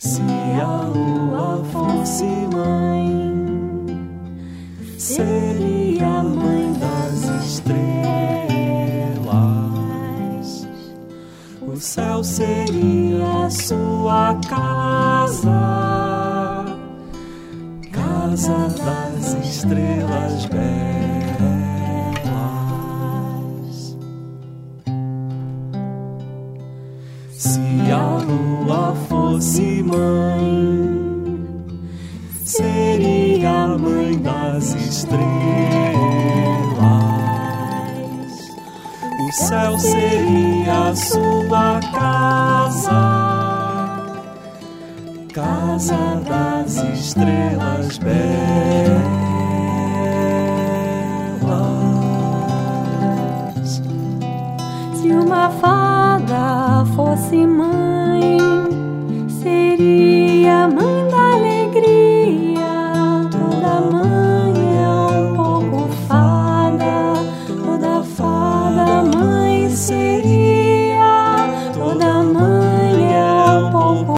Se a lua fosse mãe, seria a mãe das estrelas. O céu seria a sua casa, casa das estrelas belas. Se a lua fosse mãe, seria a mãe das estrelas. O céu seria a sua casa, casa das estrelas belas. Se uma fada fosse mãe,